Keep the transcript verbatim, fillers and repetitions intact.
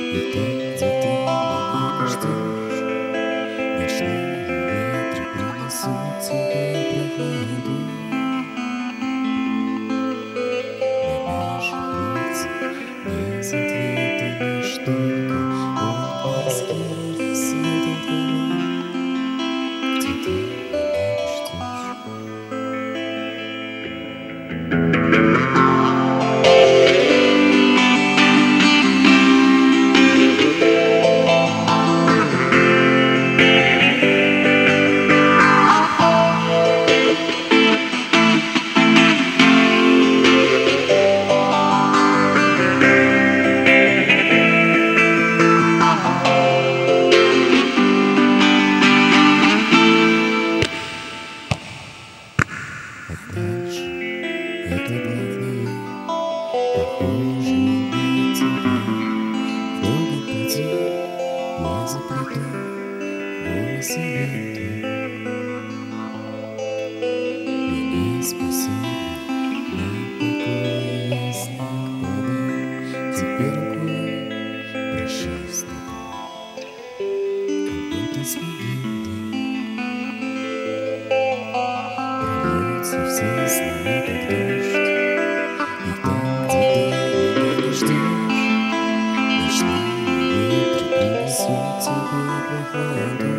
И там, где ты меня ждешь, ночные ветры принесут тебе прохладу. На наших лицах без ответа лишь только отблески рассветов луны. Где ты меня ждешь? Дальше это главное, похоже на тебя. В долгом пути я заплету волосы лентой. Меня способен на покой, я знак подам тебе рукой. Прощай с тобой, как будто с легендой. Все слова как дождь, и там, где ты меня ждешь, ночные ветры принесут тебе прохладу.